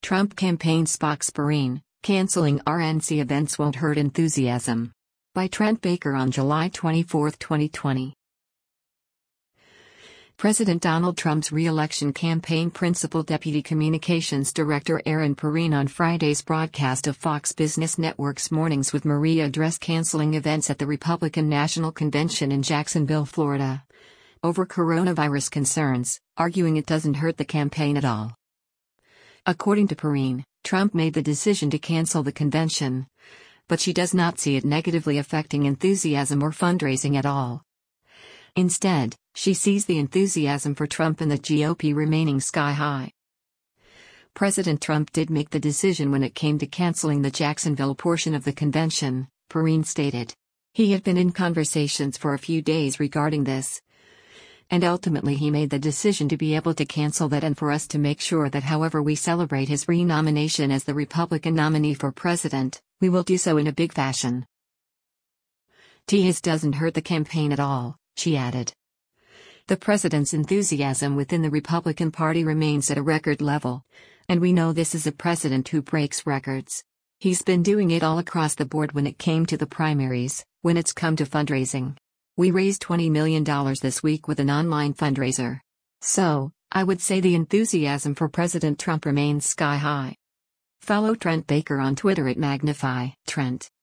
Trump campaign spokesperson, canceling RNC events won't hurt enthusiasm. By Trent Baker on July 24, 2020. President Donald Trump's re-election campaign principal deputy communications director Aaron Perine on Friday's broadcast of Fox Business Network's Mornings with Maria addressed canceling events at the Republican National Convention in Jacksonville, Florida, over coronavirus concerns, arguing it doesn't hurt the campaign at all. According to Perine, Trump made the decision to cancel the convention, but she does not see it negatively affecting enthusiasm or fundraising at all. Instead, she sees the enthusiasm for Trump and the GOP remaining sky high. President Trump did make the decision when it came to canceling the Jacksonville portion of the convention, Perine stated. He had been in conversations for a few days regarding this, and ultimately he made the decision to be able to cancel that and for us to make sure that however we celebrate his re-nomination as the Republican nominee for president, we will do so in a big fashion. His doesn't hurt the campaign at all, she added. The president's enthusiasm within the Republican Party remains at a record level, and we know this is a president who breaks records. He's been doing it all across the board when it came to the primaries, when it's come to fundraising. We raised $20 million this week with an online fundraiser. So, I would say the enthusiasm for President Trump remains sky high. Follow Trent Baker on Twitter at Magnify Trent.